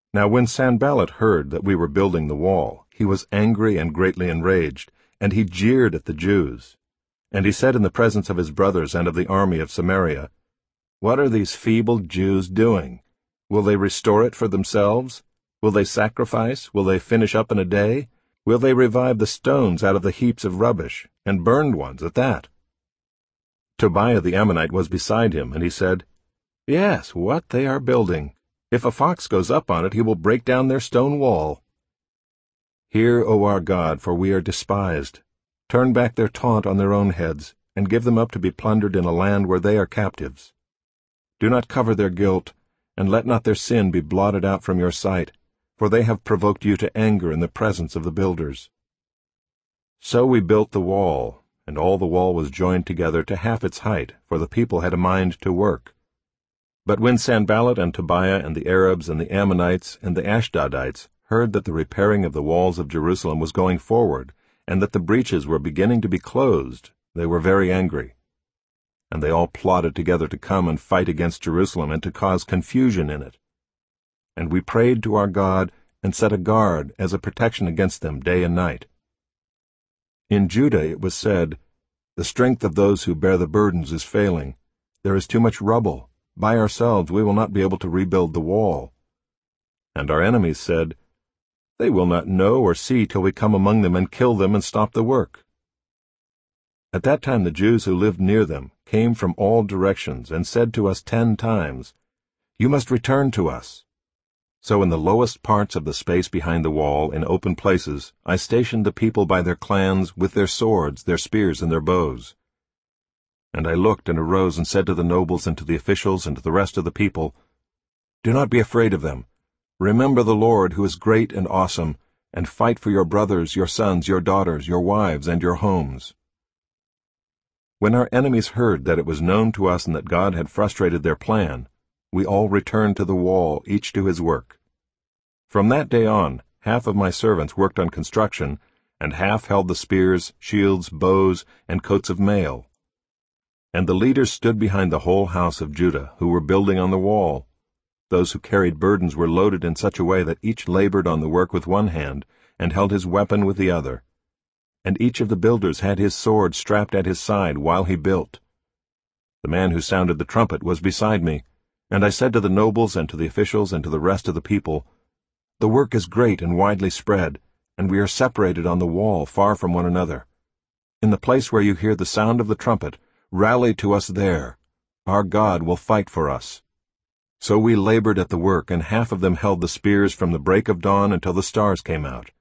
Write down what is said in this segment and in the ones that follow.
Now when Sanballat heard that we were building the wall, he was angry and greatly enraged, and he jeered at the Jews. And he said in the presence of his brothers and of the army of Samaria, "What are these feeble Jews doing? Will they restore it for themselves? Will they sacrifice? Will they finish up in a day? Will they revive the stones out of the heaps of rubbish, and burned ones at that?" Tobiah the Ammonite was beside him, and he said, "Yes, what they are building! If a fox goes up on it, he will break down their stone wall." Hear, O our God, for we are despised. Turn back their taunt on their own heads, and give them up to be plundered in a land where they are captives. Do not cover their guilt, and let not their sin be blotted out from your sight, for they have provoked you to anger in the presence of the builders. So we built the wall, and all the wall was joined together to half its height, for the people had a mind to work. But when Sanballat and Tobiah and the Arabs and the Ammonites and the Ashdodites heard that the repairing of the walls of Jerusalem was going forward, and that the breaches were beginning to be closed, they were very angry. And they all plotted together to come and fight against Jerusalem and to cause confusion in it. And we prayed to our God and set a guard as a protection against them day and night. In Judah it was said, "The strength of those who bear the burdens is failing. There is too much rubble. By ourselves we will not be able to rebuild the wall." And our enemies said, "They will not know or see till we come among them and kill them and stop the work." At that time the Jews who lived near them came from all directions and said to us 10 times, "You must return to us." So in the lowest parts of the space behind the wall, in open places, I stationed the people by their clans, with their swords, their spears, and their bows. And I looked and arose and said to the nobles and to the officials and to the rest of the people, "Do not be afraid of them. Remember the Lord, who is great and awesome, and fight for your brothers, your sons, your daughters, your wives, and your homes." When our enemies heard that it was known to us and that God had frustrated their plan, we all returned to the wall, each to his work. From that day on, half of my servants worked on construction, and half held the spears, shields, bows, and coats of mail. And the leaders stood behind the whole house of Judah, who were building on the wall. Those who carried burdens were loaded in such a way that each labored on the work with one hand, and held his weapon with the other. And each of the builders had his sword strapped at his side while he built. The man who sounded the trumpet was beside me, and I said to the nobles and to the officials and to the rest of the people, "The work is great and widely spread, and we are separated on the wall far from one another. In the place where you hear the sound of the trumpet, rally to us there. Our God will fight for us." So we labored at the work, and half of them held the spears from the break of dawn until the stars came out.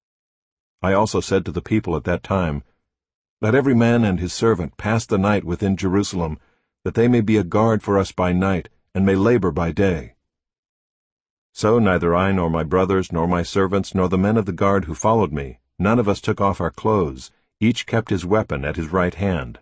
I also said to the people at that time, "Let every man and his servant pass the night within Jerusalem, that they may be a guard for us by night, and may labor by day." So neither I nor my brothers nor my servants nor the men of the guard who followed me, none of us took off our clothes, each kept his weapon at his right hand.